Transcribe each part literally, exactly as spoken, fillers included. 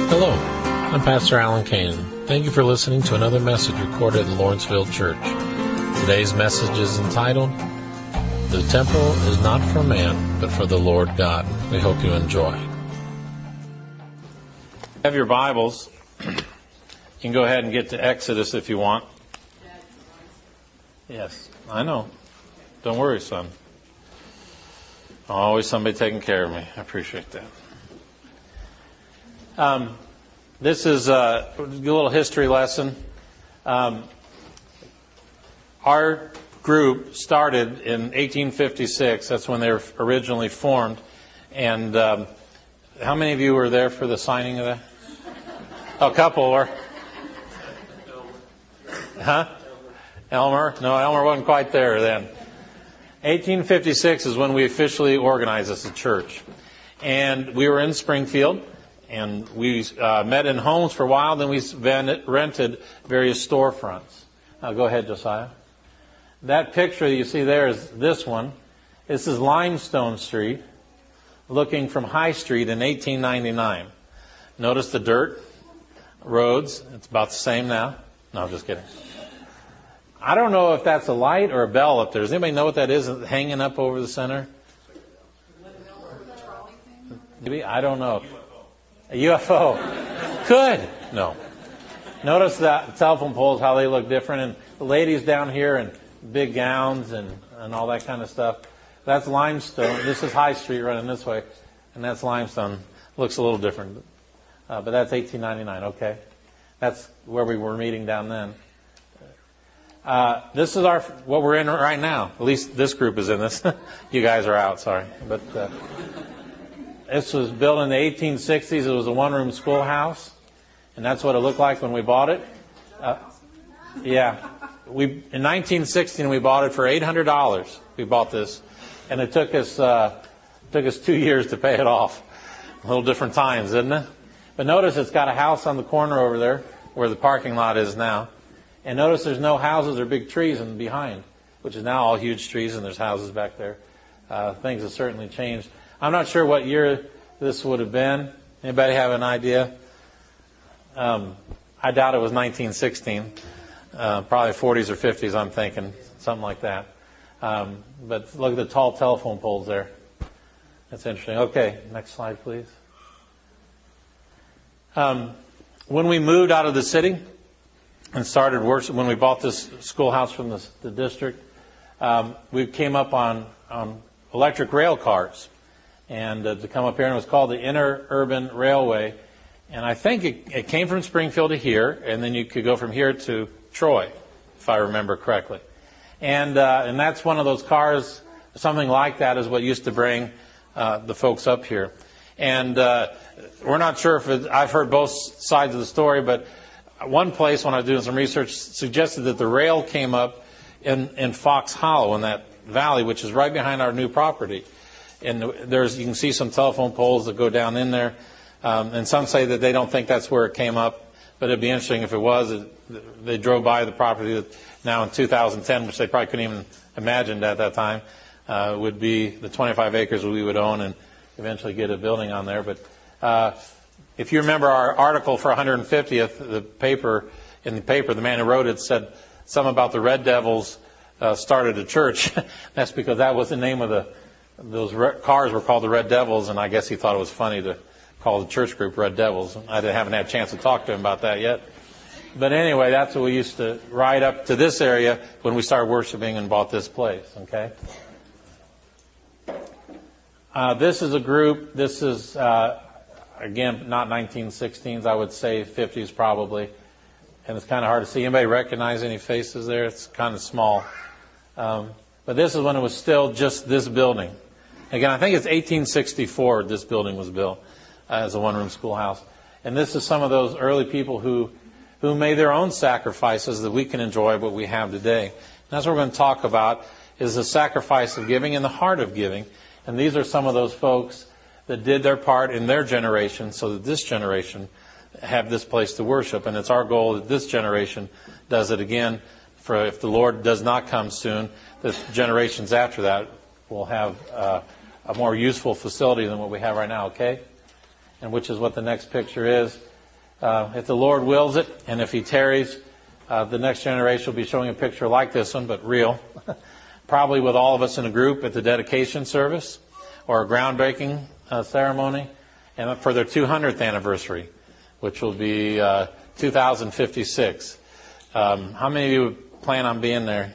Hello, I'm Pastor Alan Kane. Thank you for listening to another message recorded in Lawrenceville Church. Today's message is entitled, The Temple is Not for Man, but for the Lord God. We hope you enjoy. Have your Bibles. You can go ahead and get to Exodus if you want. Yes, I know. Don't worry, son. Always somebody taking care of me. I appreciate that. Um, this is a, a little history lesson. Um, our group started in eighteen fifty-six. That's when they were originally formed. And um, how many of you were there for the signing of that? A couple were. Huh? Elmer? No, Elmer wasn't quite there then. eighteen fifty-six is when we officially organized as a church. And we were in Springfield. And we uh, met in homes for a while. Then we rented various storefronts. Now go ahead, Josiah. That picture you see there is this one. This is Limestone Street, looking from High Street in eighteen ninety-nine. Notice the dirt roads. It's about the same now. No, I'm just kidding. I don't know if that's a light or a bell up there. Does anybody know what that is hanging up over the center? Maybe? I don't know. A U F O. Good. No. Notice that telephone poles, how they look different. And the ladies down here in big gowns and, and all that kind of stuff. That's limestone. This is High Street running this way. And that's limestone. Looks a little different. Uh, but that's eighteen ninety-nine. Okay. That's where we were meeting down then. Uh, this is our what we're in right now. At least this group is in this. You guys are out, sorry. But uh, this was built in the eighteen sixties. It was a one-room schoolhouse, and that's what it looked like when we bought it. Uh, yeah, we in nineteen sixteen we bought it for eight hundred dollars. We bought this, and it took us uh, took us two years to pay it off. A little different times, isn't it? But notice it's got a house on the corner over there where the parking lot is now. And notice there's no houses or big trees in behind, which is now all huge trees, and there's houses back there. Uh, things have certainly changed. I'm not sure what year this would have been. Anybody have an idea? Um, I doubt it was nineteen sixteen. Uh, probably forties or fifties, I'm thinking. Something like that. Um, but look at the tall telephone poles there. That's interesting. Okay, next slide, please. Um, when we moved out of the city and started worship, when we bought this schoolhouse from the, the district, um, we came up on, on electric rail cars. And uh, to come up here, and it was called the Interurban Railway. And I think it, it came from Springfield to here, and then you could go from here to Troy, if I remember correctly. And uh, and that's one of those cars, something like that is what used to bring uh, the folks up here. And uh, we're not sure if it, I've heard both sides of the story, but one place when I was doing some research suggested that the rail came up in, in Fox Hollow, in that valley, which is right behind our new property. And there's, you can see some telephone poles that go down in there. Um, and some say that they don't think that's where it came up. But it'd be interesting if it was. It, they drove by the property that now in two thousand ten, which they probably couldn't even imagine at that time, uh, would be the twenty-five acres we would own and eventually get a building on there. But uh, if you remember our article for one hundred fiftieth, the paper, in the paper, the man who wrote it said something about the Red Devils uh, started a church. That's because that was the name of the Those re- cars were called the Red Devils, and I guess he thought it was funny to call the church group Red Devils. I didn't, haven't had a chance to talk to him about that yet. But anyway, that's what we used to ride up to this area when we started worshiping and bought this place, okay? Uh, this is a group, this is, uh, again, not nineteen sixteens, I would say fifties probably. And it's kind of hard to see. Anybody recognize any faces there? It's kind of small. Um, but this is when it was still just this building. Again, I think it's eighteen sixty-four this building was built uh, as a one-room schoolhouse. And this is some of those early people who, who made their own sacrifices that we can enjoy what we have today. And that's what we're going to talk about, is the sacrifice of giving and the heart of giving. And these are some of those folks that did their part in their generation so that this generation have this place to worship. And it's our goal that this generation does it again. For if the Lord does not come soon, the generations after that will have uh, a more useful facility than what we have right now, okay? And which is what the next picture is. uh, if the Lord wills it, and if He tarries, uh, the next generation will be showing a picture like this one, but real. Probably with all of us in a group at the dedication service or a groundbreaking uh, ceremony, and for their two hundredth anniversary, which will be uh, two thousand fifty-six. Um, how many of you plan on being there?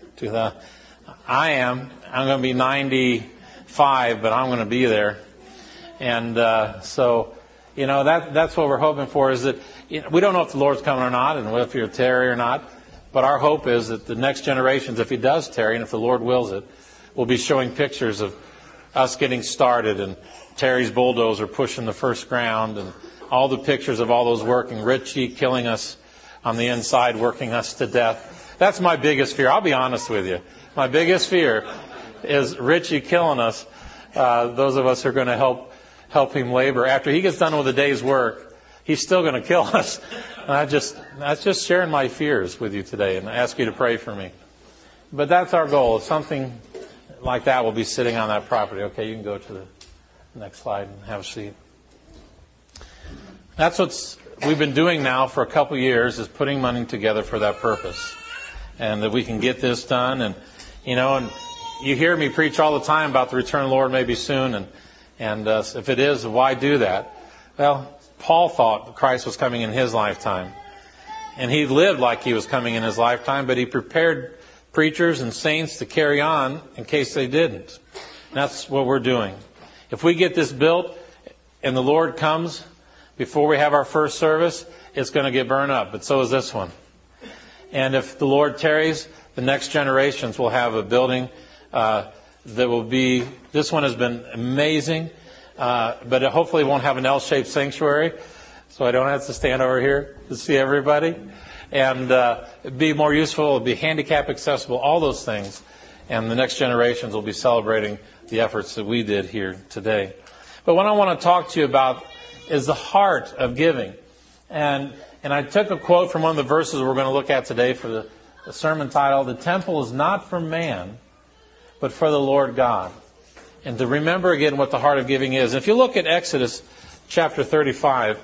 I am. I'm going to be ninety-five, but I'm going to be there. And uh, so, you know, that that's what we're hoping for, is that, you know, we don't know if the Lord's coming or not, and if you're tarry or not, but our hope is that the next generations, if He does tarry, and if the Lord wills it, will be showing pictures of us getting started, and Terry's bulldozer pushing the first ground, and all the pictures of all those working, Richie killing us on the inside, working us to death. That's my biggest fear. I'll be honest with you. My biggest fear is Richie killing us, uh, those of us who are going to help help him labor. After he gets done with a day's work, he's still going to kill us. And I just, that's just sharing my fears with you today, and I ask you to pray for me. But that's our goal. Something like that will be sitting on that property. Okay, you can go to the next slide and have a seat. That's what we've been doing now for a couple years, is putting money together for that purpose. And that we can get this done. And, you know, and you hear me preach all the time about the return of the Lord maybe soon. And, and uh, if it is, why do that? Well, Paul thought Christ was coming in his lifetime. And he lived like he was coming in his lifetime, but he prepared preachers and saints to carry on in case they didn't. And that's what we're doing. If we get this built and the Lord comes before we have our first service, it's going to get burned up. But so is this one. And if the Lord tarries, the next generations will have a building uh, that will be, this one has been amazing, uh, but it hopefully won't have an L-shaped sanctuary, so I don't have to stand over here to see everybody. And uh, it'd be more useful, it'll be handicap accessible, all those things. And the next generations will be celebrating the efforts that we did here today. But what I want to talk to you about is the heart of giving. And and I took a quote from one of the verses we're going to look at today for the, the sermon title, "The temple is not for man, but for the Lord God." And to remember again what the heart of giving is. If you look at Exodus chapter thirty-five,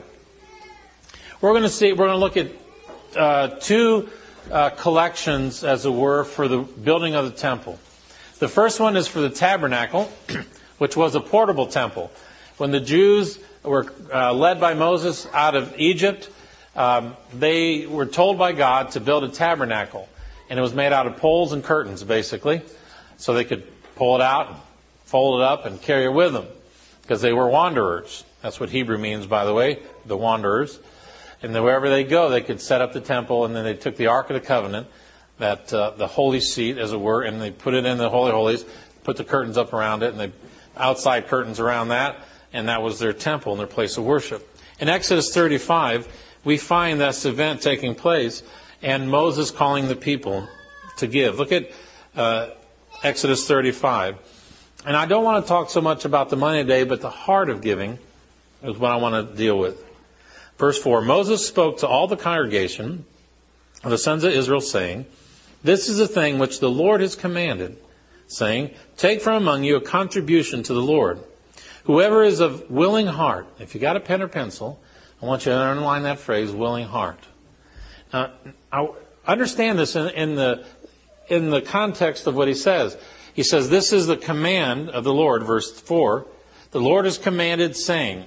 we're going to see, we're going to look at uh, two uh, collections, as it were, for the building of the temple. The first one is for the tabernacle, which was a portable temple. When the Jews were uh, led by Moses out of Egypt, um, they were told by God to build a tabernacle. And it was made out of poles and curtains, basically. So they could pull it out, fold it up, and carry it with them. Because they were wanderers. That's what Hebrew means, by the way, the wanderers. And then wherever they go, they could set up the temple, and then they took the Ark of the Covenant, that uh, the holy seat, as it were, and they put it in the Holy of Holies, put the curtains up around it, and they outside curtains around that, and that was their temple and their place of worship. In Exodus thirty-five, we find this event taking place, and Moses calling the people to give. Look at uh, Exodus thirty-five. And I don't want to talk so much about the money today, but the heart of giving is what I want to deal with. Verse four, Moses spoke to all the congregation of the sons of Israel, saying, "This is the thing which the Lord has commanded, saying, take from among you a contribution to the Lord. Whoever is of willing heart," if you got a pen or pencil, I want you to underline that phrase, willing heart. Now, I understand this in, in the in the context of what he says. He says, this is the command of the Lord, verse four. The Lord has commanded, saying,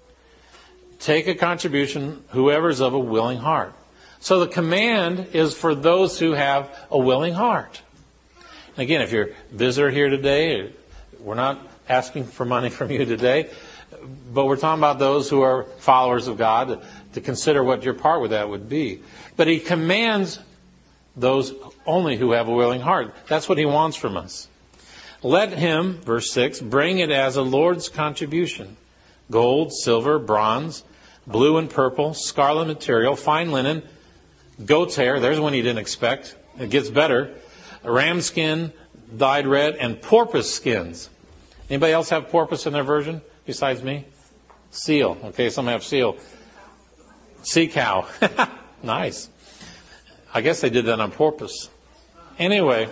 take a contribution, whoever is of a willing heart. So the command is for those who have a willing heart. And again, if you're a visitor here today, we're not asking for money from you today, but we're talking about those who are followers of God, to consider what your part with that would be. But he commands those only who have a willing heart. That's what he wants from us. Let him, verse six, bring it as a Lord's contribution. Gold, silver, bronze, blue and purple, scarlet material, fine linen, goat's hair. There's one you didn't expect. It gets better. Ram skin, dyed red, and porpoise skins. Anybody else have porpoise in their version besides me? Seal. Okay, some have seal. Sea cow. Nice. I guess they did that on purpose. Anyway.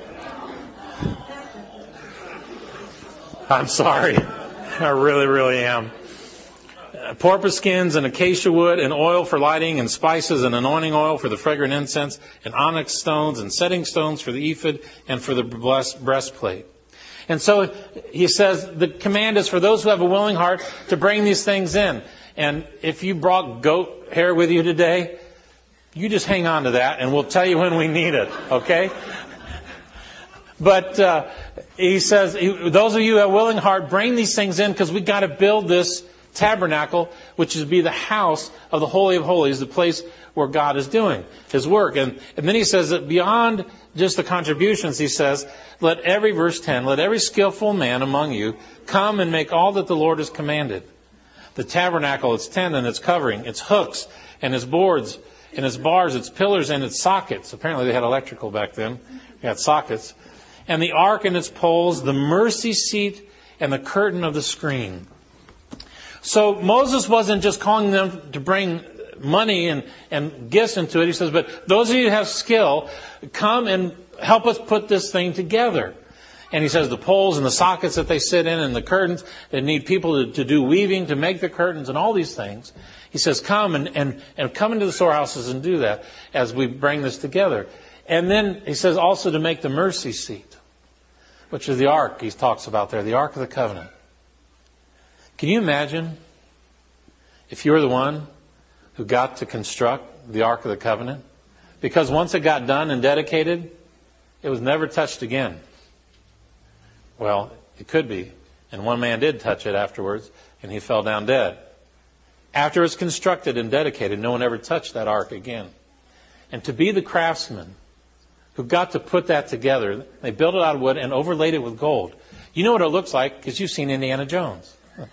I'm sorry. I really, really am. uh, porpoise skins and acacia wood and oil for lighting and spices and anointing oil for the fragrant incense and onyx stones and setting stones for the ephod and for the blessed breastplate. And so he says the command is for those who have a willing heart to bring these things in. And if you brought goat hair with you today, you just hang on to that and we'll tell you when we need it, okay? But uh, he says, those of you who have a willing heart, bring these things in because we've got to build this tabernacle, which is be the house of the Holy of Holies, the place where God is doing His work. And, and then he says that beyond just the contributions, he says, let every, verse ten, let every skillful man among you come and make all that the Lord has commanded. The tabernacle, its tent and its covering, its hooks and its boards and its bars, its pillars and its sockets. Apparently they had electrical back then. They had sockets. And the ark and its poles, the mercy seat and the curtain of the screen. So Moses wasn't just calling them to bring money and, and gifts into it. He says, but those of you who have skill, come and help us put this thing together. And he says the poles and the sockets that they sit in and the curtains, they need people to, to do weaving, to make the curtains and all these things. He says, come and, and, and come into the storehouses and do that as we bring this together. And then he says also to make the mercy seat, which is the ark he talks about there, the Ark of the Covenant. Can you imagine if you were the one who got to construct the Ark of the Covenant? Because once it got done and dedicated, it was never touched again. Well, it could be. And one man did touch it afterwards, and he fell down dead. After it was constructed and dedicated, no one ever touched that ark again. And to be the craftsman who got to put that together, they built it out of wood and overlaid it with gold. You know what it looks like because you've seen Indiana Jones.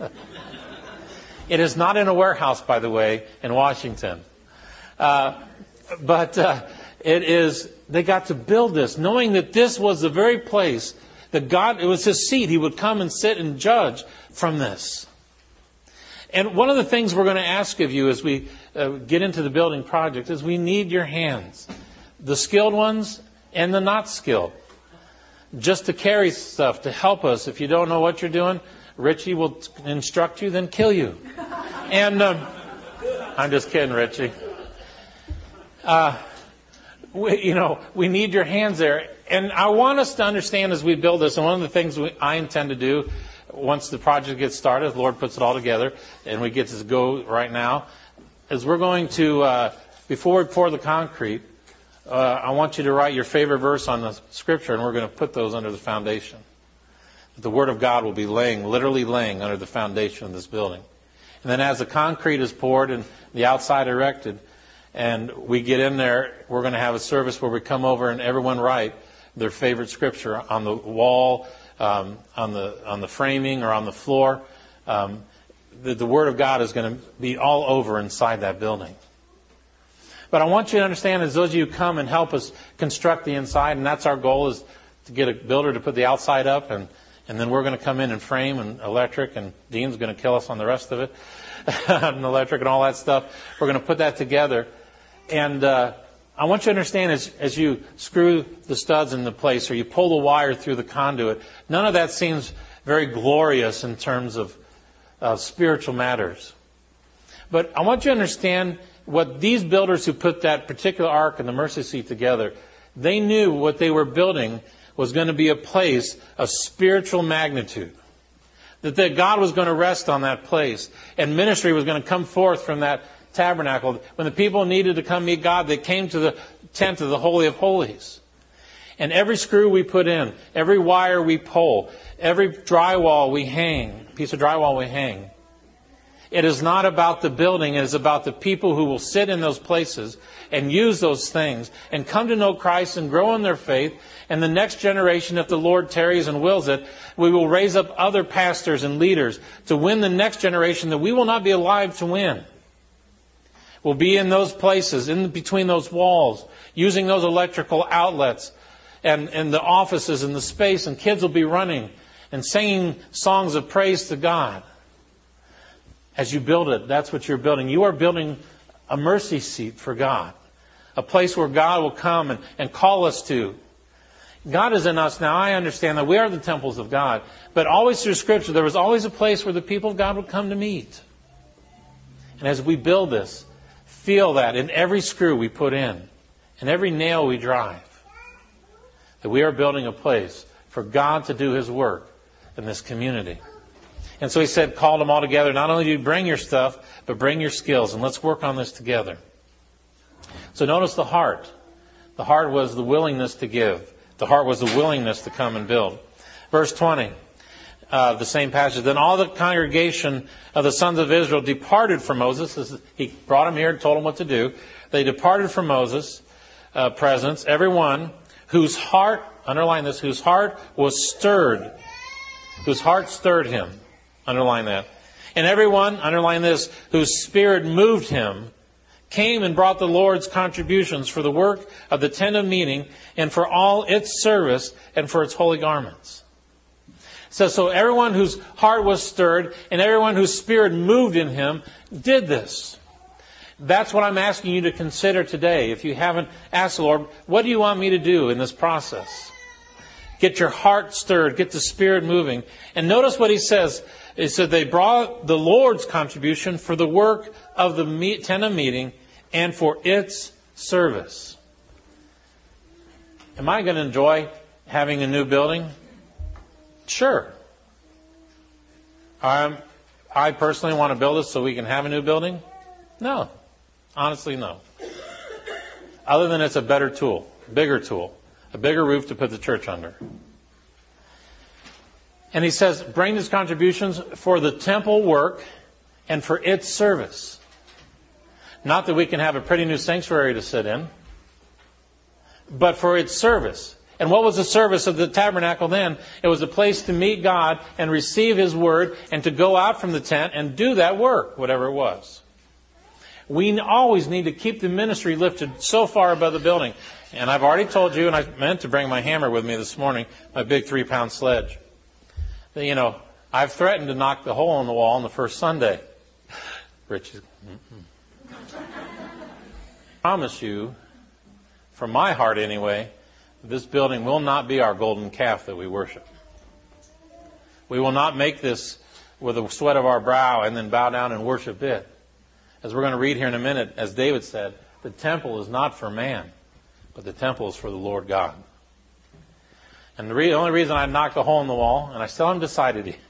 It is not in a warehouse, by the way, in Washington. Uh, but uh, it is, they got to build this, knowing that this was the very place that God, it was His seat. He would come and sit and judge from this. And one of the things we're going to ask of you as we uh, get into the building project is we need your hands. The skilled ones and the not skilled. Just to carry stuff, to help us. If you don't know what you're doing, Richie will instruct you, then kill you. And um, I'm just kidding, Richie. Uh, we, you know, we need your hands there. And I want us to understand as we build this, and one of the things we, I intend to do once the project gets started, the Lord puts it all together, and we get to go right now, is we're going to, uh, before we pour the concrete, uh, I want you to write your favorite verse on the Scripture, and we're going to put those under the foundation. The Word of God will be laying, literally laying under the foundation of this building. And then as the concrete is poured and the outside erected, and we get in there, we're going to have a service where we come over and everyone write their favorite Scripture on the wall, um, on the on the framing, or on the floor. Um, the, the Word of God is going to be all over inside that building. But I want you to understand, as those of you who come and help us construct the inside, and that's our goal, is to get a builder to put the outside up, and And then we're going to come in and frame and electric, and Dean's going to kill us on the rest of it, and electric and all that stuff. We're going to put that together. And uh, I want you to understand, as, as you screw the studs into place or you pull the wire through the conduit, none of that seems very glorious in terms of uh, spiritual matters. But I want you to understand what these builders who put that particular ark and the mercy seat together, they knew what they were building was going to be a place of spiritual magnitude. That, that God was going to rest on that place. And ministry was going to come forth from that tabernacle. When the people needed to come meet God, they came to the tent of the Holy of Holies. And every screw we put in, every wire we pull, every drywall we hang, piece of drywall we hang, it is not about the building. It is about the people who will sit in those places and use those things and come to know Christ and grow in their faith. And the next generation, if the Lord tarries and wills it, we will raise up other pastors and leaders to win the next generation that we will not be alive to win. We'll be in those places, in between those walls, using those electrical outlets and, and the offices and the space, and kids will be running and singing songs of praise to God. As you build it, that's what you're building. You are building a mercy seat for God. A place where God will come and, and call us to. God is in us now. I understand that we are the temples of God. But always through Scripture, there was always a place where the people of God would come to meet. And as we build this, feel that in every screw we put in, and every nail we drive, that we are building a place for God to do His work in this community. And so he said, call them all together. Not only do you bring your stuff, but bring your skills, and let's work on this together. So notice the heart. The heart was the willingness to give. The heart was the willingness to come and build. Verse twenty, uh, the same passage. Then all the congregation of the sons of Israel departed from Moses. This is, he brought them here and told them what to do. They departed from Moses' uh, presence, everyone whose heart, underline this, whose heart was stirred. Whose heart stirred him. Underline that. And everyone, underline this, whose spirit moved him, came and brought the Lord's contributions for the work of the tent of meeting and for all its service and for its holy garments. So, so everyone whose heart was stirred and everyone whose spirit moved in him did this. That's what I'm asking you to consider today. If you haven't asked the Lord, what do you want me to do in this process? Get your heart stirred, get the spirit moving. And notice what he says. He said they brought the Lord's contribution for the work of the tent of meeting and for its service. Am I going to enjoy having a new building? Sure. Um, I personally want to build this so we can have a new building? No. Honestly, no. Other than it's a better tool, bigger tool, a bigger roof to put the church under. And he says, bring these contributions for the temple work and for its service. Not that we can have a pretty new sanctuary to sit in, but for its service. And what was the service of the tabernacle then? It was a place to meet God and receive His word and to go out from the tent and do that work, whatever it was. We always need to keep the ministry lifted so far above the building. And I've already told you, and I meant to bring my hammer with me this morning, my big three-pound sledge. You know, I've threatened to knock the hole in the wall on the first Sunday. Rich is... I promise you, from my heart anyway, this building will not be our golden calf that we worship. We will not make this with the sweat of our brow and then bow down and worship it. As we're going to read here in a minute, as David said, the temple is not for man, but the temple is for the Lord God. And the re- only reason I knocked a hole in the wall, and I still haven't decided yet,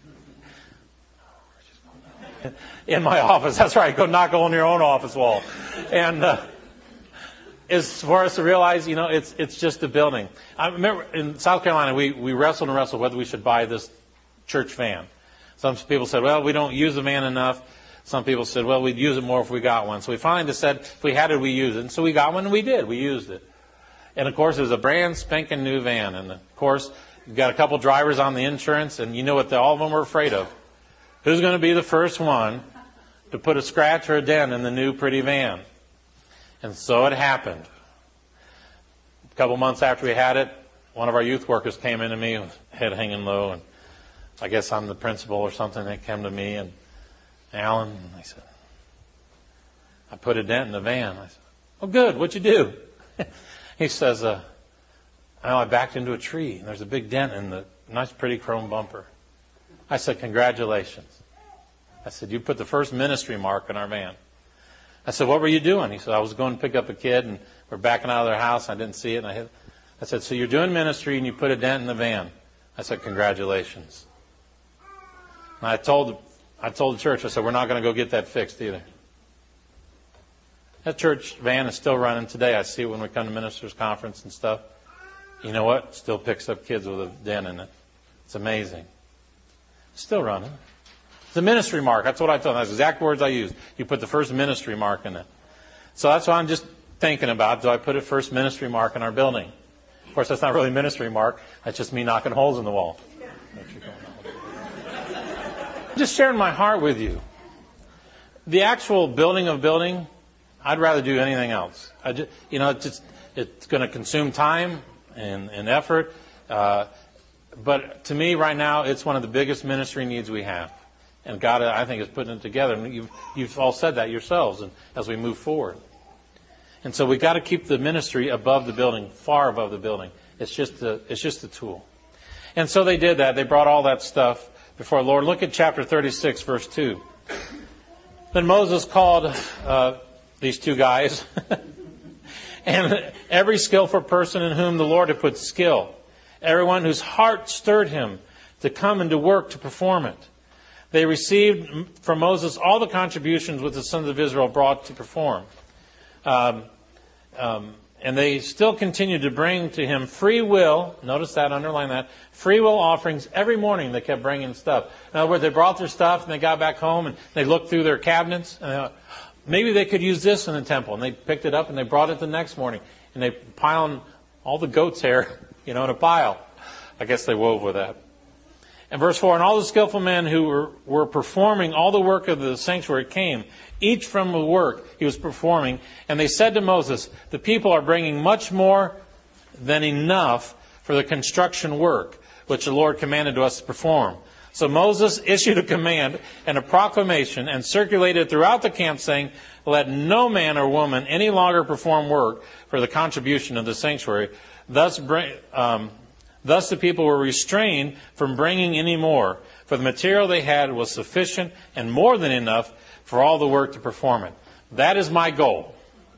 in my office, that's right, go knock a hole in your own office wall, and uh, is for us to realize, you know, it's it's just a building. I remember in South Carolina, we, we wrestled and wrestled whether we should buy this church van. Some people said, well, we don't use the van enough. Some people said, well, we'd use it more if we got one. So we finally just said, if we had it, we use it. And so we got one, and we did. We used it. And, of course, it was a brand spanking new van. And, of course, you've got a couple drivers on the insurance, and you know what the, all of them were afraid of. Who's going to be the first one to put a scratch or a dent in the new pretty van? And so it happened. A couple months after we had it, one of our youth workers came in to me, with head hanging low, and I guess I'm the principal or something. They came to me, and Alan, and I said, I put a dent in the van. I said, oh, good. What'd you do? He says, uh, well, I backed into a tree, and there's a big dent in the nice, pretty chrome bumper. I said, congratulations. I said, you put the first ministry mark in our van. I said, what were you doing? He said, I was going to pick up a kid, and we're backing out of their house. And I didn't see it. And I, hit. I said, so you're doing ministry, and you put a dent in the van. I said, congratulations. And I told I told the church, I said, we're not going to go get that fixed either. That church van is still running today. I see it when we come to ministers' conference and stuff. You know what? It still picks up kids with a dent in it. It's amazing. It's still running. It's a ministry mark. That's what I told them. That's the exact words I used. You put the first ministry mark in it. So that's what I'm just thinking about. Do I put a first ministry mark in our building? Of course, that's not really a ministry mark. That's just me knocking holes in the wall. I'm just sharing my heart with you. The actual building of building, I'd rather do anything else. I just, you know, it's, just, it's going to consume time and, and effort. Uh, but to me, right now, it's one of the biggest ministry needs we have. And God, I think, is putting it together. And you've, you've all said that yourselves and as we move forward. And so we've got to keep the ministry above the building, far above the building. It's just a, it's just a tool. And so they did that. They brought all that stuff before the Lord. Look at chapter thirty-six, verse two. Then Moses called uh, these two guys, and every skillful person in whom the Lord had put skill, everyone whose heart stirred him to come and to work to perform it. They received from Moses all the contributions which the sons of Israel brought to perform. Um, um, and they still continued to bring to him free will, notice that, underline that, free will offerings every morning. They kept bringing stuff. In other words, they brought their stuff and they got back home and they looked through their cabinets and they thought, maybe they could use this in the temple. And they picked it up and they brought it the next morning. And they piled all the goat's hair, you know, in a pile. I guess they wove with that. And verse four, and all the skillful men who were, were performing all the work of the sanctuary came, each from the work he was performing. And they said to Moses, the people are bringing much more than enough for the construction work, which the Lord commanded us to perform. So Moses issued a command and a proclamation and circulated throughout the camp, saying, let no man or woman any longer perform work for the contribution of the sanctuary. Thus, bring, um, thus the people were restrained from bringing any more, for the material they had was sufficient and more than enough for all the work to perform it. That is my goal.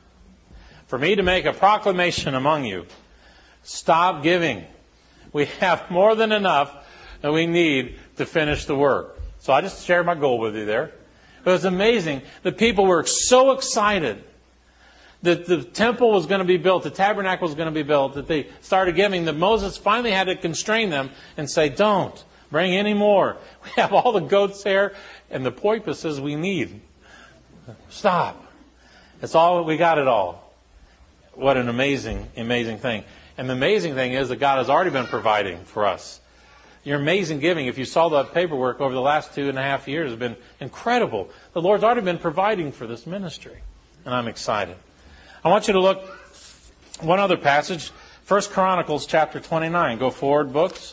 For me to make a proclamation among you. Stop giving. We have more than enough that we need to finish the work. So I just shared my goal with you there. It was amazing. The people were so excited that the temple was going to be built, the tabernacle was going to be built, that they started giving, that Moses finally had to constrain them and say, don't bring any more. We have all the goat's hair and the porpoises we need. Stop. It's all, we got it all. What an amazing, amazing thing. And the amazing thing is that God has already been providing for us. Your amazing giving, if you saw the paperwork over the last two and a half years, has been incredible. The Lord's already been providing for this ministry. And I'm excited. I want you to look one other passage. First Chronicles chapter twenty-nine. Go forward, books.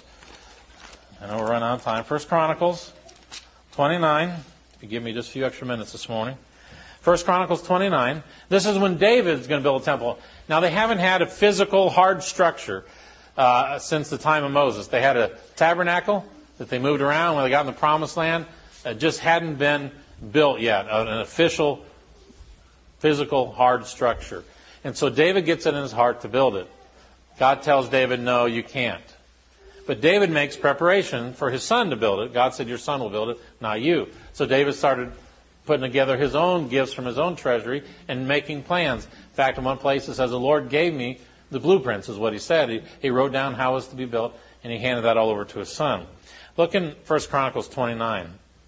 I know we're running out of time. First Chronicles twenty-nine. If you give me just a few extra minutes this morning. First Chronicles twenty-nine. This is when David's going to build a temple. Now, they haven't had a physical, hard structure uh, since the time of Moses. They had a tabernacle that they moved around when they got in the Promised Land. It just hadn't been built yet, an official, physical, hard structure. And so David gets it in his heart to build it. God tells David, no, you can't. But David makes preparation for his son to build it. God said, your son will build it, not you. So David started putting together his own gifts from his own treasury and making plans. In fact, in one place it says, the Lord gave me the blueprints, is what he said. He, he wrote down how it was to be built, and he handed that all over to his son. Look in First Chronicles twenty-nine.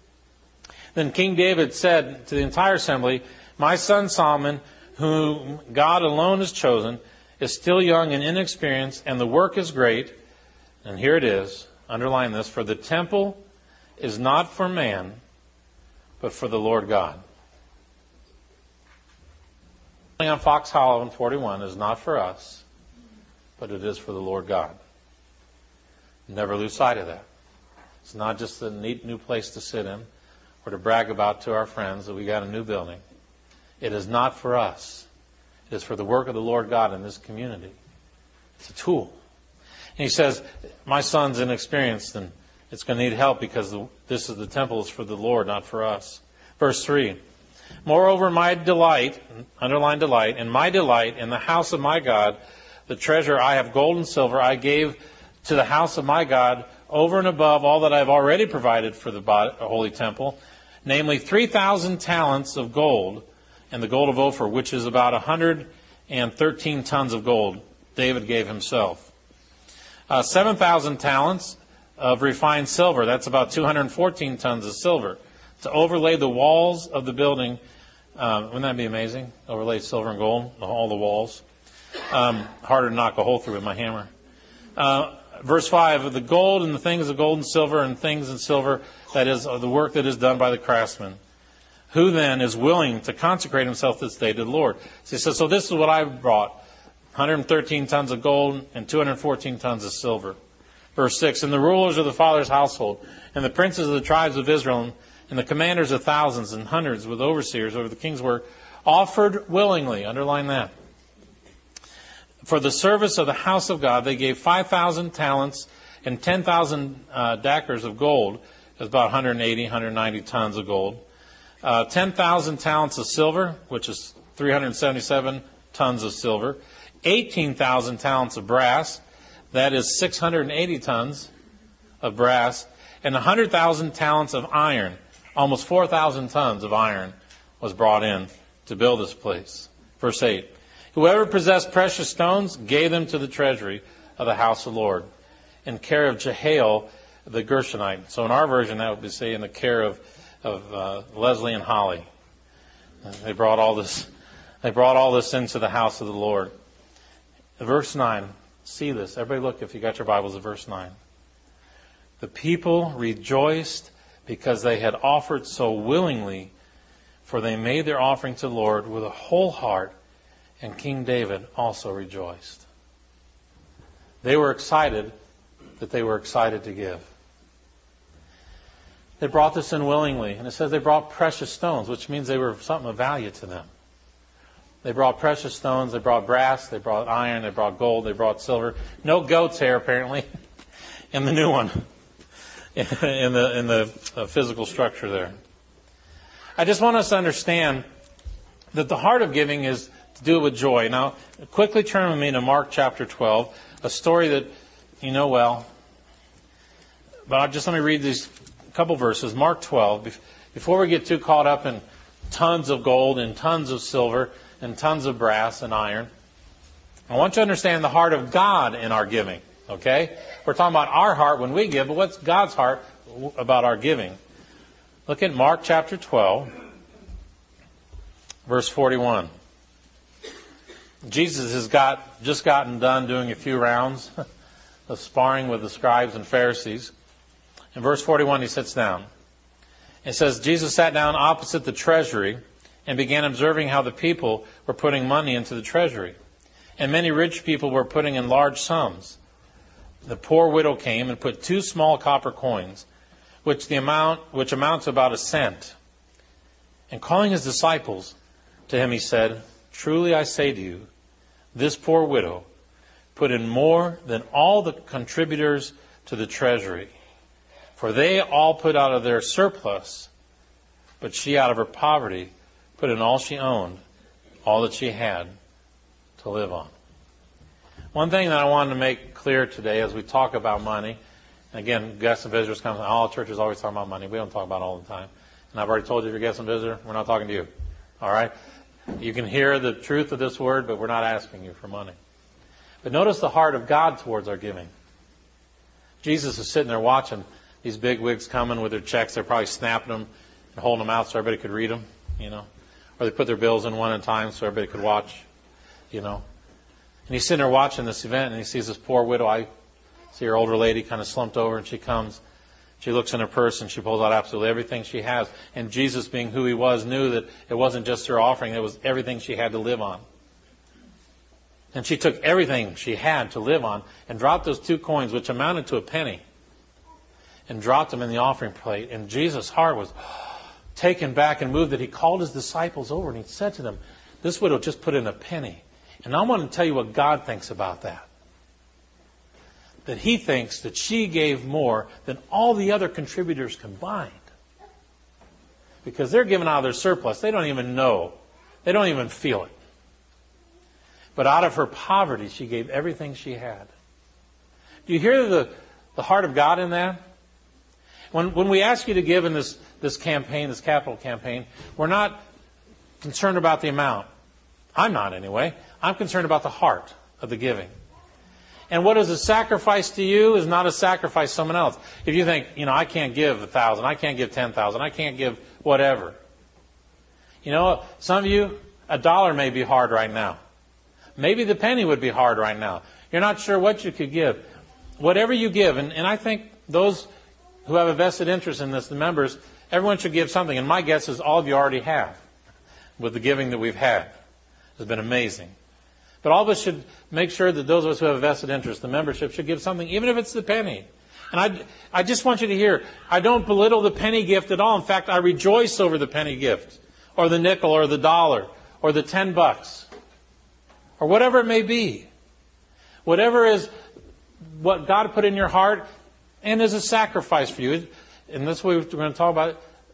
Then King David said to the entire assembly, my son Solomon, whom God alone has chosen, is still young and inexperienced, and the work is great. And here it is, underline this, for the temple is not for man, but for the Lord God. On Fox Hollow in forty-one is not for us, but it is for the Lord God. Never lose sight of that. It's not just a neat new place to sit in or to brag about to our friends that we got a new building. It is not for us. It is for the work of the Lord God in this community. It's a tool. And he says, my son's inexperienced and it's going to need help because the, this is the temple is for the Lord, not for us. Verse three. Moreover, my delight, underline delight, and my delight in the house of my God, the treasure I have gold and silver, I gave to the house of my God over and above all that I have already provided for the holy temple, namely three thousand talents of gold, and the gold of Ophir, which is about one hundred thirteen tons of gold, David gave himself. Uh, seven thousand talents of refined silver, that's about two hundred fourteen tons of silver, to overlay the walls of the building. Uh, wouldn't that be amazing? Overlay silver and gold, all the walls. Um, harder to knock a hole through with my hammer. Uh, verse five, the gold and the things of gold and silver and things in silver, that is uh, the work that is done by the craftsman. Who then is willing to consecrate himself this day to the Lord? So he says, so this is what I brought. one hundred thirteen tons of gold and two hundred fourteen tons of silver. Verse six, and the rulers of the father's household, and the princes of the tribes of Israel, and the commanders of thousands and hundreds with overseers over the king's work, offered willingly, underline that, for the service of the house of God. They gave five thousand talents and ten thousand uh, dacres of gold. That's about one hundred eighty, one hundred ninety tons of gold. uh, ten thousand talents of silver, which is three hundred seventy-seven tons of silver, eighteen thousand talents of brass, that is six hundred eighty tons of brass, and one hundred thousand talents of iron, almost four thousand tons of iron was brought in to build this place. Verse eight, whoever possessed precious stones gave them to the treasury of the house of the Lord, in care of Jehael the Gershonite. So in our version, that would be say in the care of, of uh, Leslie and Holly. Uh, they brought all this. They brought all this into the house of the Lord. Verse nine. See this. Everybody look if you got your Bibles at verse nine. The people rejoiced because they had offered so willingly, for they made their offering to the Lord with a whole heart, and King David also rejoiced. They were excited that they were excited to give. They brought this in willingly, and it says they brought precious stones, which means they were something of value to them. They brought precious stones, they brought brass, they brought iron, they brought gold, they brought silver. No goat's hair, apparently, in the new one, in the in the physical structure there. I just want us to understand that the heart of giving is to do it with joy. Now, quickly turn with me to Mark chapter twelve, a story that you know well. But I'll just let me read these couple verses. Mark twelve, before we get too caught up in tons of gold and tons of silver and tons of brass and iron, I want you to understand the heart of God in our giving. Okay? We're talking about our heart when we give, but what's God's heart about our giving? Look at Mark chapter twelve, verse forty-one. Jesus has got just gotten done doing a few rounds of sparring with the scribes and Pharisees. In verse forty-one, he sits down. It says, Jesus sat down opposite the treasury and began observing how the people were putting money into the treasury. And many rich people were putting in large sums. The poor widow came and put two small copper coins, which the amount which amount to about a cent. And calling his disciples to him, he said, truly I say to you, this poor widow put in more than all the contributors to the treasury. For they all put out of their surplus, but she out of her poverty put in all she owned, all that she had to live on. One thing that I wanted to make clear today as we talk about money, and again, guests and visitors come, all churches always talk about money. We don't talk about it all the time. And I've already told you if you're a guest and visitor, we're not talking to you. All right? You can hear the truth of this word, but we're not asking you for money. But notice the heart of God towards our giving. Jesus is sitting there watching these big wigs coming with their checks. They're probably snapping them and holding them out so everybody could read them, you know. Or they put their bills in one at a time so everybody could watch, you know. And he's sitting there watching this event, and he sees this poor widow. I see her older lady kind of slumped over, and she comes. She looks in her purse, and she pulls out absolutely everything she has. And Jesus, being who he was, knew that it wasn't just her offering. It was everything she had to live on. And she took everything she had to live on and dropped those two coins, which amounted to a penny, and dropped them in the offering plate. And Jesus' heart was taken back and moved that he called his disciples over, and he said to them, this widow just put in a penny. And I want to tell you what God thinks about that. That he thinks that she gave more than all the other contributors combined. Because they're giving out of their surplus. They don't even know. They don't even feel it. But out of her poverty, she gave everything she had. Do you hear the, the heart of God in that? When, when we ask you to give in this, this campaign, this capital campaign, we're not concerned about the amount. I'm not anyway. I'm concerned about the heart of the giving. And what is a sacrifice to you is not a sacrifice to someone else. If you think, you know, I can't give a thousand, I can't give ten thousand, I can't give whatever. You know, some of you, a dollar may be hard right now. Maybe the penny would be hard right now. You're not sure what you could give. Whatever you give, and, and I think those who have a vested interest in this, the members, everyone should give something. And my guess is all of you already have with the giving that we've had. It's been amazing. But all of us should make sure that those of us who have a vested interest, the membership, should give something, even if it's the penny. And I, I just want you to hear, I don't belittle the penny gift at all. In fact, I rejoice over the penny gift, or the nickel, or the dollar, or the ten bucks, or whatever it may be. Whatever is what God put in your heart and is a sacrifice for you. And that's what we're going to talk about.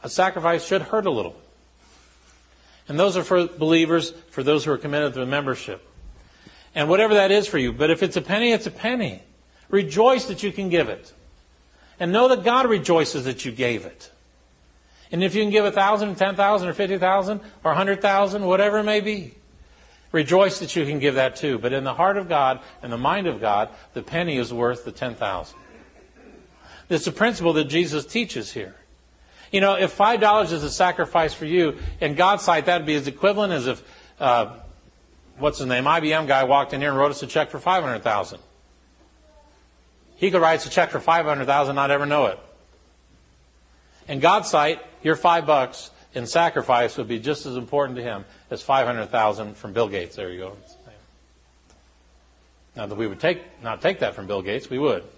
a sacrifice should hurt a little. And those are for believers, for those who are committed to the membership. And whatever that is for you. But if it's a penny, it's a penny. Rejoice that you can give it. And know that God rejoices that you gave it. And if you can give a thousand, ten thousand, or fifty thousand, or a hundred thousand, whatever it may be, rejoice that you can give that too. But in the heart of God and the mind of God, the penny is worth the ten thousand. It's a principle that Jesus teaches here. You know, if five dollars is a sacrifice for you, in God's sight, that would be as equivalent as if, uh, what's his name, I B M guy walked in here and wrote us a check for five hundred thousand dollars. He could write us a check for five hundred thousand dollars and not ever know it. In God's sight, your five bucks in sacrifice would be just as important to Him as five hundred thousand dollars from Bill Gates. There you go. Now that we would take not take that from Bill Gates, we would.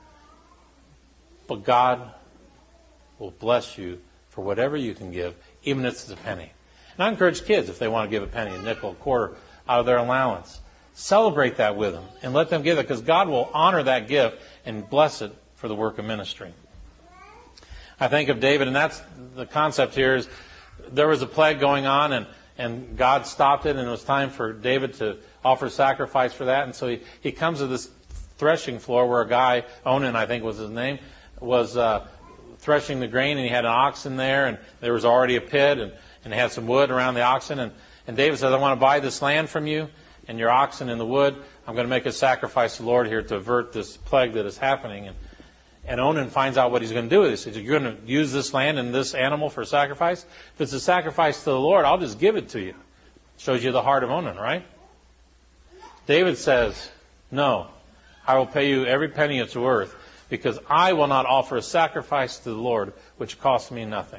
But God will bless you for whatever you can give, even if it's a penny. And I encourage kids, if they want to give a penny, a nickel, a quarter out of their allowance, celebrate that with them and let them give it, because God will honor that gift and bless it for the work of ministry. I think of David, and that's the concept here, is there was a plague going on, and, and God stopped it, and it was time for David to offer sacrifice for that. And so he, he comes to this threshing floor where a guy, Onan I think was his name, was uh, threshing the grain, and he had an oxen there, and there was already a pit, and, and they had some wood around the oxen. And, and David says, I want to buy this land from you and your oxen and the wood. I'm going to make a sacrifice to the Lord here to avert this plague that is happening. And, and Onan finds out what he's going to do with this. He says, you're going to use this land and this animal for sacrifice? If it's a sacrifice to the Lord, I'll just give it to you. Shows you the heart of Onan, right? David says, no, I will pay you every penny it's worth, because I will not offer a sacrifice to the Lord which costs me nothing.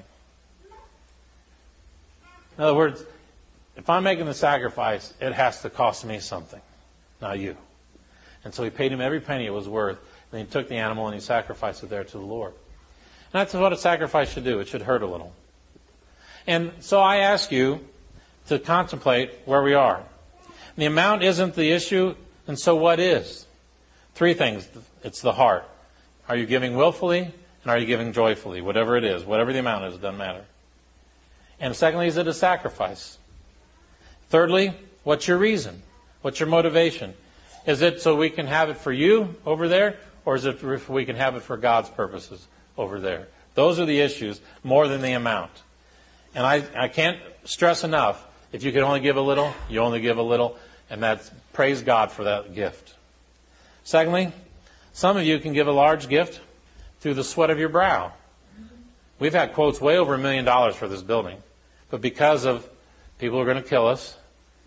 In other words, if I'm making the sacrifice, it has to cost me something, not you. And so he paid him every penny it was worth. Then he took the animal and he sacrificed it there to the Lord. And that's what a sacrifice should do. It should hurt a little. And so I ask you to contemplate where we are. The amount isn't the issue, and so what is? Three things. It's the heart. Are you giving willfully, and are you giving joyfully? Whatever it is, whatever the amount is, it doesn't matter. And secondly, is it a sacrifice? Thirdly, what's your reason? What's your motivation? Is it so we can have it for you over there, or is it so we can have it for God's purposes over there? Those are the issues more than the amount. And I, I can't stress enough, if you can only give a little, you only give a little, and that's praise God for that gift. Secondly, some of you can give a large gift through the sweat of your brow. We've had quotes way over a million dollars for this building, but because of people who are going to kill us,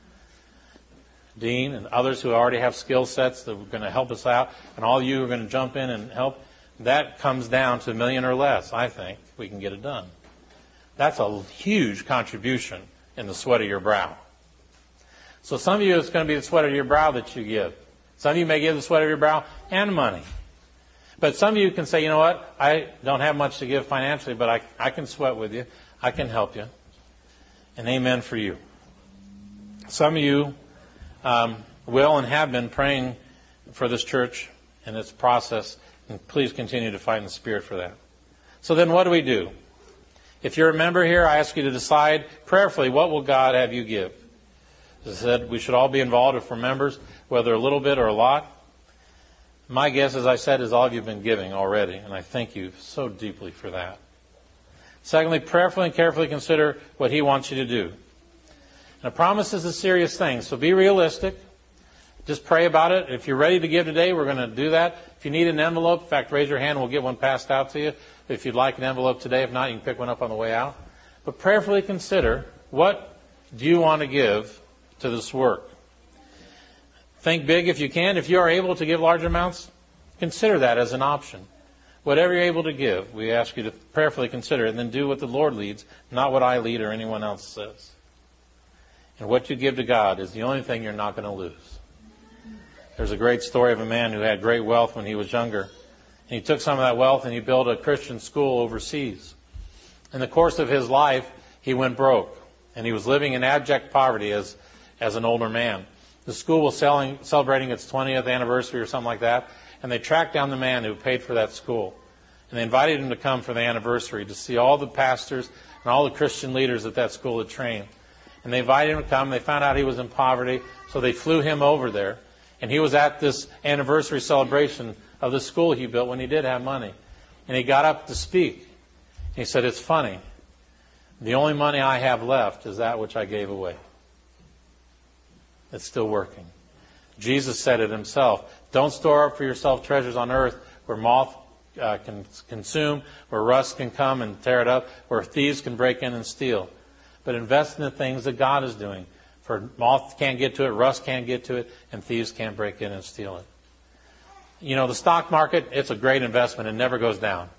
Dean and others who already have skill sets that are going to help us out, and all you are going to jump in and help, that comes down to a million or less, I think, we can get it done. That's a huge contribution in the sweat of your brow. So some of you, it's going to be the sweat of your brow that you give. Some of you may give the sweat of your brow and money. But some of you can say, you know what, I don't have much to give financially, but I, I can sweat with you. I can help you. And amen for you. Some of you um, will and have been praying for this church and its process, and please continue to fight in the Spirit for that. So then what do we do? If you're a member here, I ask you to decide prayerfully, what will God have you give? As I said, we should all be involved if we're members, whether a little bit or a lot. My guess, as I said, is all of you have been giving already, and I thank you so deeply for that. Secondly, prayerfully and carefully consider what He wants you to do. And a promise is a serious thing, so be realistic. Just pray about it. If you're ready to give today, we're going to do that. If you need an envelope, in fact, raise your hand and we'll get one passed out to you. If you'd like an envelope today, if not, you can pick one up on the way out. But prayerfully consider, what do you want to give to this work? Think big if you can. If you are able to give large amounts, consider that as an option. Whatever you're able to give, we ask you to prayerfully consider it, and then do what the Lord leads, not what I lead or anyone else says. And what you give to God is the only thing you're not going to lose. There's a great story of a man who had great wealth when he was younger. And he took some of that wealth and he built a Christian school overseas. In the course of his life, he went broke. And he was living in abject poverty as, as an older man. The school was selling, celebrating its twentieth anniversary or something like that. And they tracked down the man who paid for that school. And they invited him to come for the anniversary to see all the pastors and all the Christian leaders that that school had trained. And they invited him to come. They found out he was in poverty, so they flew him over there. And he was at this anniversary celebration of the school he built when he did have money. And he got up to speak. He said, "It's funny. The only money I have left is that which I gave away." It's still working. Jesus said it himself. Don't store up for yourself treasures on earth where moth uh, can consume, where rust can come and tear it up, where thieves can break in and steal. But invest in the things that God is doing. For moth can't get to it, rust can't get to it, and thieves can't break in and steal it. You know, the stock market, it's a great investment. It never goes down.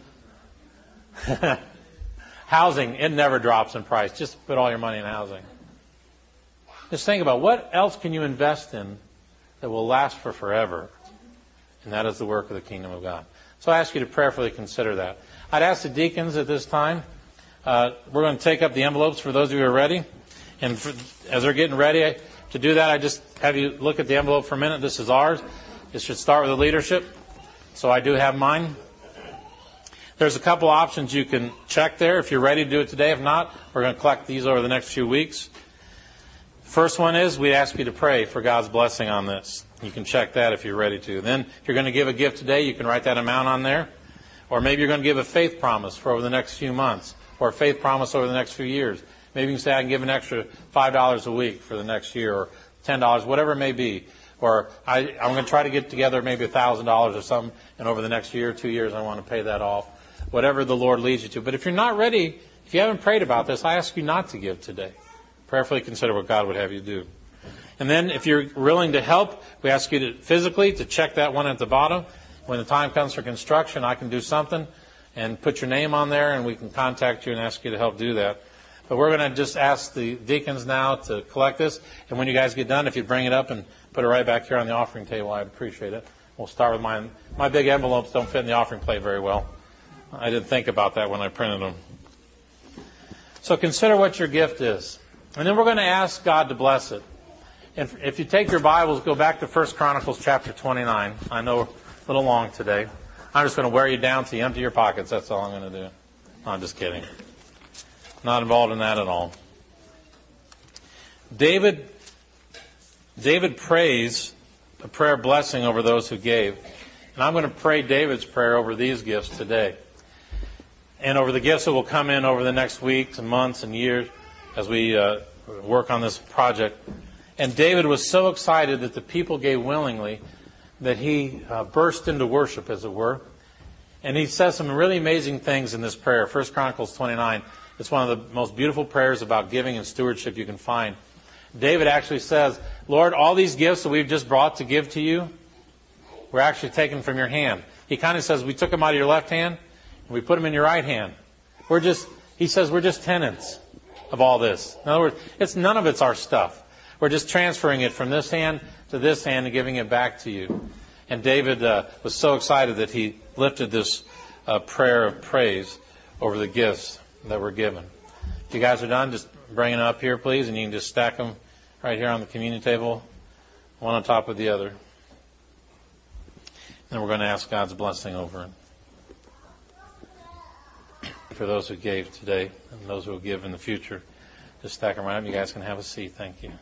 Housing, it never drops in price. Just put all your money in housing. Just think about what else can you invest in that will last for forever. And that is the work of the kingdom of God. So I ask you to prayerfully consider that. I'd ask the deacons at this time, uh, we're going to take up the envelopes for those of you who are ready. And for, as they're getting ready to do that, I just have you look at the envelope for a minute. This is ours. It should start with the leadership. So I do have mine. There's a couple options you can check there if you're ready to do it today. If not, we're going to collect these over the next few weeks. First one is we ask you to pray for God's blessing on this. You can check that if you're ready to. Then if you're going to give a gift today, you can write that amount on there. Or maybe you're going to give a faith promise for over the next few months. Or a faith promise over the next few years. Maybe you can say, I can give an extra five dollars a week for the next year. Or ten dollars, whatever it may be. Or I, I'm going to try to get together maybe one thousand dollars or something. And over the next year or two years, I want to pay that off. Whatever the Lord leads you to. But if you're not ready, if you haven't prayed about this, I ask you not to give today. Prayerfully consider what God would have you do. And then if you're willing to help, we ask you to physically to check that one at the bottom. When the time comes for construction, I can do something and put your name on there and we can contact you and ask you to help do that. But we're going to just ask the deacons now to collect this. And when you guys get done, if you bring it up and put it right back here on the offering table, I'd appreciate it. We'll start with mine. My big envelopes don't fit in the offering plate very well. I didn't think about that when I printed them. So consider what your gift is. And then we're going to ask God to bless it. And if you take your Bibles, go back to First Chronicles chapter twenty-nine. I know a little long today. I'm just going to wear you down till you empty your pockets. That's all I'm going to do. No, I'm just kidding. Not involved in that at all. David, David prays a prayer of blessing over those who gave. And I'm going to pray David's prayer over these gifts today. And over the gifts that will come in over the next weeks and months and years as we uh, work on this project. And David was so excited that the people gave willingly that he uh, burst into worship, as it were. And he says some really amazing things in this prayer. First Chronicles twenty-nine. It's one of the most beautiful prayers about giving and stewardship you can find. David actually says, Lord, all these gifts that we've just brought to give to you, were actually taken from your hand. He kind of says, we took them out of your left hand, and we put them in your right hand. We're just, he says, we're just tenants of all this. In other words, it's none of it's our stuff. We're just transferring it from this hand to this hand and giving it back to you. And David uh, was so excited that he lifted this uh, prayer of praise over the gifts that were given. If you guys are done, just bring it up here, please, and you can just stack them right here on the communion table, one on top of the other. And we're going to ask God's blessing over it. For those who gave today and those who will give in the future, just stack them right up. You guys can have a seat. Thank you.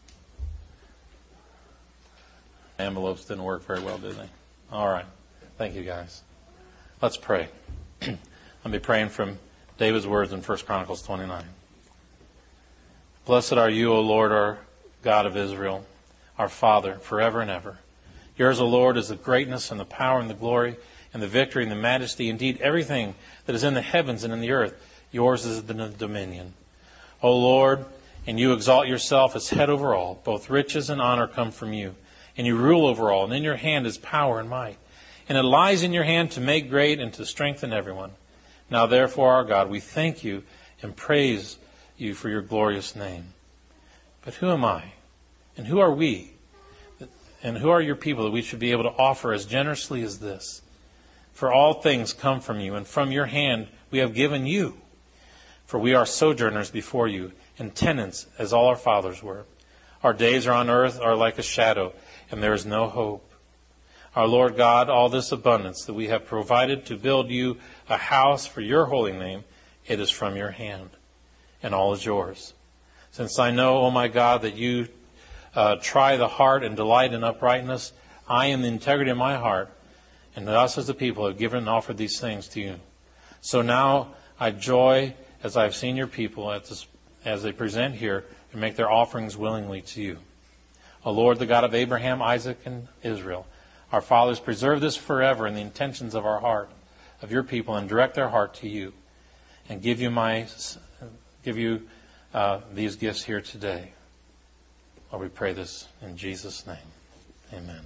Envelopes didn't work very well, did they? All right. Thank you, guys. Let's pray. I'll be praying from David's words in First Chronicles twenty-nine. Blessed are you, O Lord, our God of Israel, our Father, forever and ever. Yours, O Lord, is the greatness and the power and the glory and the victory and the majesty, indeed everything that is in the heavens and in the earth. Yours is the dominion. O Lord, and you exalt yourself as head over all. Both riches and honor come from you, and you rule over all, and in your hand is power and might. And it lies in your hand to make great and to strengthen everyone. Now therefore, our God, we thank you and praise you for your glorious name. But who am I? And who are we? And who are your people that we should be able to offer as generously as this? For all things come from you, and from your hand we have given you. For we are sojourners before you, and tenants as all our fathers were. Our days are on earth are like a shadow, and there is no hope. Our Lord God, all this abundance that we have provided to build you a house for your holy name, it is from your hand, and all is yours. Since I know, O my God, that you uh, try the heart and delight in uprightness, I, in the integrity of my heart, and us as a people, have given and offered these things to you. So now I joy as I have seen your people at this, as they present here and make their offerings willingly to you. O Lord, the God of Abraham, Isaac, and Israel, our fathers, preserve this forever in the intentions of our heart, of your people, and direct their heart to you, and give you my, give you uh, these gifts here today. Lord, we pray this in Jesus' name. Amen.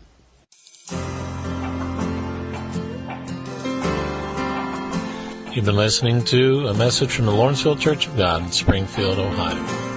You've been listening to a message from the Lawrenceville Church of God in Springfield, Ohio.